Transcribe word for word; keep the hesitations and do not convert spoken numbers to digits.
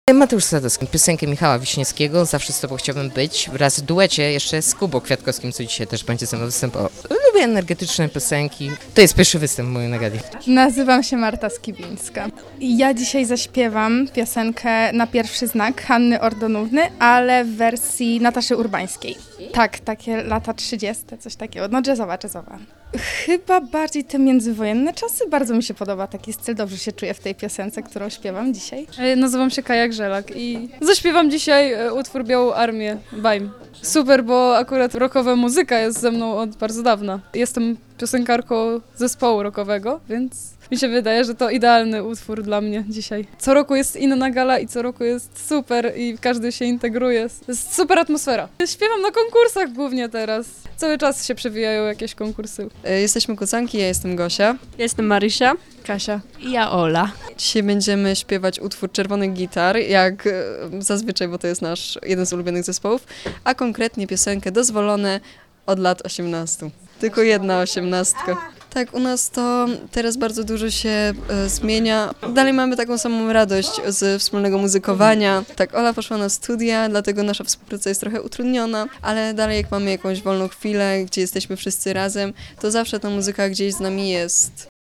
Mateusz Sadowski, piosenkę Michała Wiśniewskiego, Zawsze z Tobą chciałbym być, wraz w duecie jeszcze z Kubą Kwiatkowskim, co dzisiaj też będzie ze mną występował. Lubię energetyczne piosenki. To jest pierwszy występ mój na gali. Nazywam się Marta Skibińska. Ja dzisiaj zaśpiewam piosenkę Na pierwszy znak Hanny Ordonówny, ale w wersji Nataszy Urbańskiej. Tak, takie lata trzydzieste, coś takiego. No jazzowa, jazzowa. Chyba bardziej te międzywojenne czasy. Bardzo mi się podoba taki styl. Dobrze się czuję w tej piosence, którą śpiewam dzisiaj. E, Nazywam się Kaja Grzelak i zaśpiewam dzisiaj e, utwór Białą Armię, Bajm. Super, bo akurat rockowa muzyka jest ze mną od bardzo dawna. Jestem piosenkarką zespołu rockowego, więc mi się wydaje, że to idealny utwór dla mnie dzisiaj. Co roku jest inna gala i co roku jest super i każdy się integruje. Jest super atmosfera. Śpiewam na konkursach głównie teraz. Cały czas się przewijają jakieś konkursy. Jesteśmy kucanki, ja jestem Gosia. Ja jestem Marysia. Kasia. I ja Ola. Dzisiaj będziemy śpiewać utwór Czerwonych Gitar, jak e, zazwyczaj, bo to jest nasz jeden z ulubionych zespołów, a konkretnie piosenkę Dozwolone od lat osiemnastu. Tylko jedna osiemnastka. Tak, u nas to teraz bardzo dużo się e, zmienia. Dalej mamy taką samą radość z wspólnego muzykowania. Tak, Ola poszła na studia, dlatego nasza współpraca jest trochę utrudniona, ale dalej jak mamy jakąś wolną chwilę, gdzie jesteśmy wszyscy razem, to zawsze ta muzyka gdzieś z nami jest.